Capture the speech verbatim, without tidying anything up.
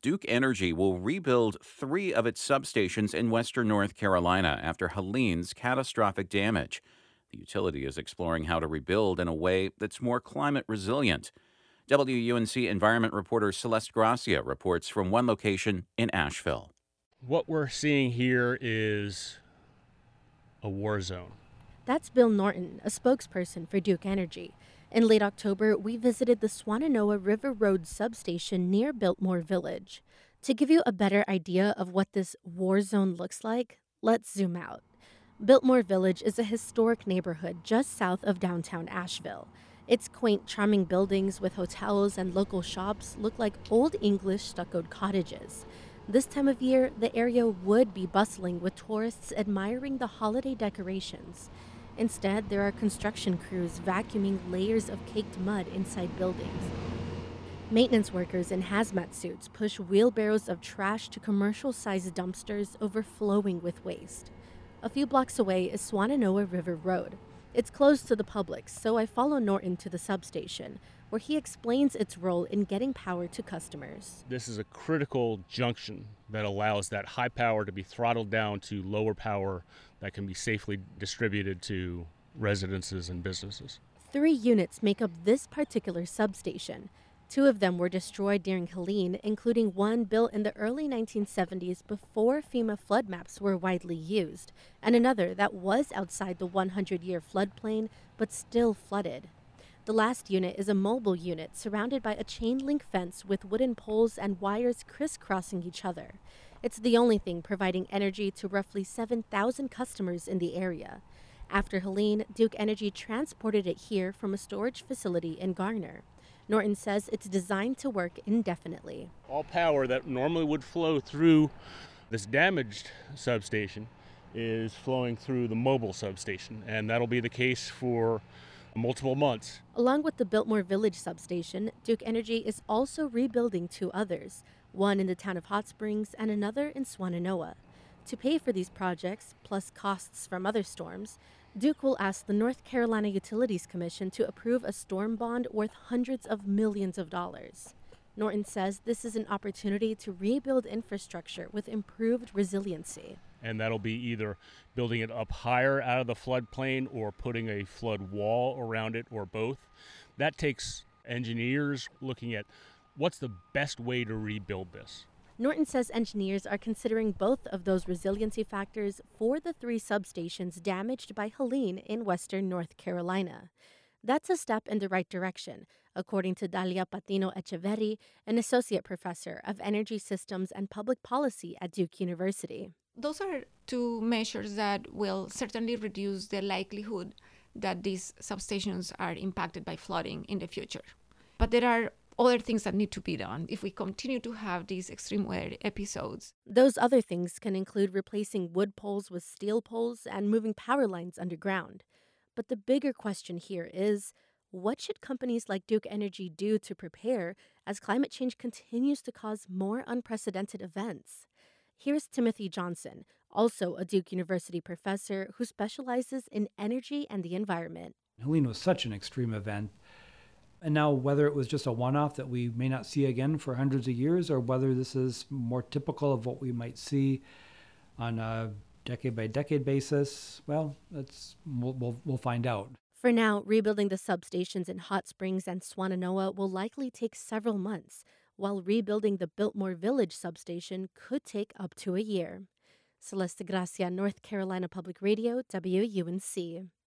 Duke Energy will rebuild three of its substations in western North Carolina after Helene's catastrophic damage. The utility is exploring how to rebuild in a way that's more climate resilient. W U N C environment reporter Celeste Gracia reports from one location in Asheville. What we're seeing here is a war zone. That's Bill Norton, a spokesperson for Duke Energy. In late October, we visited the Swannanoa River Road substation near Biltmore Village. To give you a better idea of what this war zone looks like, let's zoom out. Biltmore Village is a historic neighborhood just south of downtown Asheville. Its quaint, charming buildings with hotels and local shops look like Old English stuccoed cottages. This time of year, the area would be bustling with tourists admiring the holiday decorations. Instead, there are construction crews vacuuming layers of caked mud inside buildings. Maintenance workers in hazmat suits push wheelbarrows of trash to commercial-sized dumpsters overflowing with waste. A few blocks away is Swannanoa River Road. It's closed to the public, so I follow Norton to the substation, where he explains its role in getting power to customers. This is a critical junction that allows that high power to be throttled down to lower power that can be safely distributed to residences and businesses. Three units make up this particular substation. Two of them were destroyed during Helene, including one built in the early nineteen seventies before FEMA flood maps were widely used, and another that was outside the hundred-year floodplain but still flooded. The last unit is a mobile unit surrounded by a chain-link fence with wooden poles and wires crisscrossing each other. It's the only thing providing energy to roughly seven thousand customers in the area. After Helene, Duke Energy transported it here from a storage facility in Garner. Norton says it's designed to work indefinitely. All power that normally would flow through this damaged substation is flowing through the mobile substation, and that'll be the case for multiple months. Along with the Biltmore Village substation, Duke Energy is also rebuilding two others, one in the town of Hot Springs and another in Swannanoa. To pay for these projects, plus costs from other storms, Duke will ask the North Carolina Utilities Commission to approve a storm bond worth hundreds of millions of dollars. Norton says this is an opportunity to rebuild infrastructure with improved resiliency. And that'll be either building it up higher out of the floodplain or putting a flood wall around it, or both. That takes engineers looking at what's the best way to rebuild this. Norton says engineers are considering both of those resiliency factors for the three substations damaged by Helene in western North Carolina. That's a step in the right direction, according to Dalia Patino Echeverri, an associate professor of energy systems and public policy at Duke University. Those are two measures that will certainly reduce the likelihood that these substations are impacted by flooding in the future. But there are other things that need to be done if we continue to have these extreme weather episodes. Those other things can include replacing wood poles with steel poles and moving power lines underground. But the bigger question here is, what should companies like Duke Energy do to prepare as climate change continues to cause more unprecedented events? Here's Timothy Johnson, also a Duke University professor who specializes in energy and the environment. Helene was such an extreme event. And now whether it was just a one-off that we may not see again for hundreds of years, or whether this is more typical of what we might see on a decade-by-decade basis, well, that's, we'll, we'll, we'll find out. For now, rebuilding the substations in Hot Springs and Swannanoa will likely take several months, while rebuilding the Biltmore Village substation could take up to a year. Celeste Gracia, North Carolina Public Radio, W U N C.